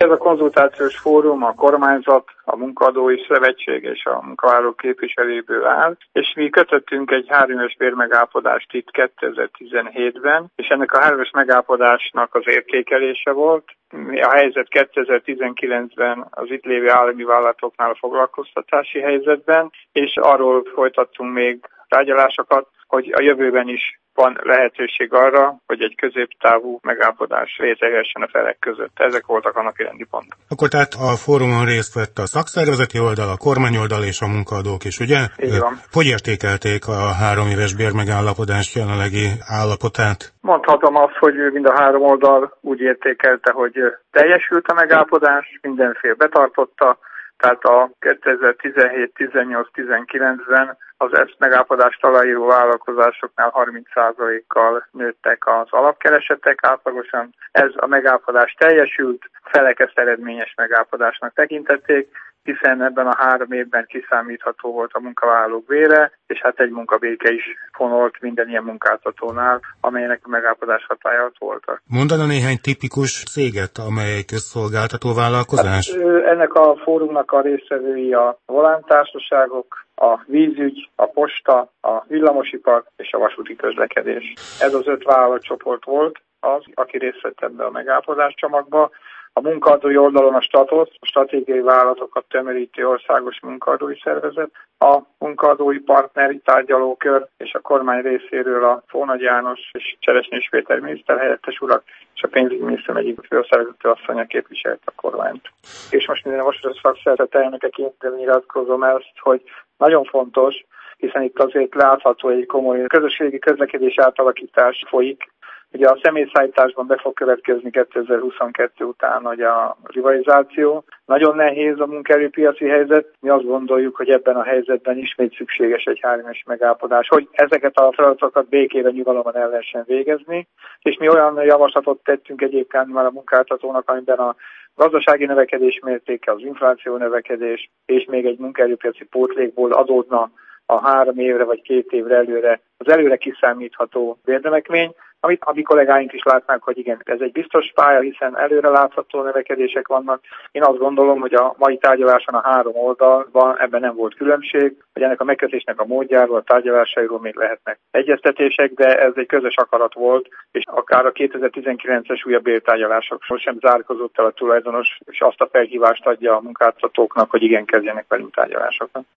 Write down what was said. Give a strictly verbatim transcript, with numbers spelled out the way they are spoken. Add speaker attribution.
Speaker 1: Ez a konzultációs fórum a kormányzat, a munkaadói szövetség és a munkavállalók képviselőiből áll, és mi kötöttünk egy hároméves bérmegállapodást itt kétezer-tizenhétben, és ennek a hároméves megállapodásnak az értékelése volt. A helyzet kétezer-tizenkilencben az itt lévő állami vállalatoknál a foglalkoztatási helyzetben, és arról folytattunk még tárgyalásokat, hogy a jövőben is van lehetőség arra, hogy egy középtávú megállapodás létrejöjjön a felek között. Ezek voltak a napirendi pontok.
Speaker 2: Akkor tehát a fórumon részt vett a szakszervezeti oldal, a kormányoldal és a munkaadók is, ugye?
Speaker 1: Így van.
Speaker 2: Hogy értékelték a három éves bérmegállapodás jelenlegi állapotát?
Speaker 1: Mondhatom azt, hogy mind a három oldal úgy értékelte, hogy teljesült a megállapodás, mindenfél betartotta, tehát a kétezer-tizenhét, tizennyolc, tizenkilencben az ezt megállapodást aláíró vállalkozásoknál harminc százalékkal nőttek az alapkeresetek átlagosan. Ez a megállapodás teljesült, felek ezt eredményes megállapodásnak tekintették, hiszen ebben a három évben kiszámítható volt a munkavállalók bére, és hát egy munkabéke is fonolt minden ilyen munkáltatónál, amelynek a megállapodás hatálya alatt voltak.
Speaker 2: Mondana néhány tipikus céget, amely közszolgáltató vállalkozás?
Speaker 1: Hát, ennek a fórumnak a résztvevői a volántársaságok, a vízügy, a posta, a villamosipar és a vasúti közlekedés. Ez az öt vállalatcsoport volt az, aki részt vett ebbe a megállapodás csomagba. A munkaadói oldalon a Statos, a stratégiai vállalatokat tömörítő országos munkaadói szervezet, a munkaadói partneri tárgyalókör és a kormány részéről a Fónagy János és Cseresnyés Péter miniszterhelyettes urak és a pénzügyminiszter egyik főszervezető asszonya képviselt a kormányt. És most minden vasúti szakszervezet elnökeként nyilatkozom ezt, hogy nagyon fontos, hiszen itt azért látható egy komoly közösségi közlekedés átalakítás folyik. Ugye a személyszállításban be fog következni kétezer-huszonkettő után, hogy a rivalizáció. Nagyon nehéz a munkaerőpiaci helyzet. Mi azt gondoljuk, hogy ebben a helyzetben ismét szükséges egy hároméves megállapodás, hogy ezeket a feladatokat békében, nyugalomban el lehessen végezni. És mi olyan javaslatot tettünk egyébként már a munkáltatónak, amiben a gazdasági növekedés mértéke, az infláció növekedés és még egy munkaerőpiaci pótlékból adódna a három évre vagy két évre előre az előre kiszámítható bérnövekmény, amit a mi kollégáink is látnák, hogy igen, ez egy biztos pálya, hiszen előre látható növekedések vannak. Én azt gondolom, hogy a mai tárgyaláson a három oldalban ebben nem volt különbség, hogy ennek a megkötésnek a módjáról, a tárgyalásairól még lehetnek egyeztetések, de ez egy közös akarat volt, és akár a kétezer-tizenkilences újabb bértárgyalásokról sem zárkozott el a tulajdonos, és azt a felhívást adja a munkáltatóknak, hogy igen, kezdjenek velünk tárgyalásokat.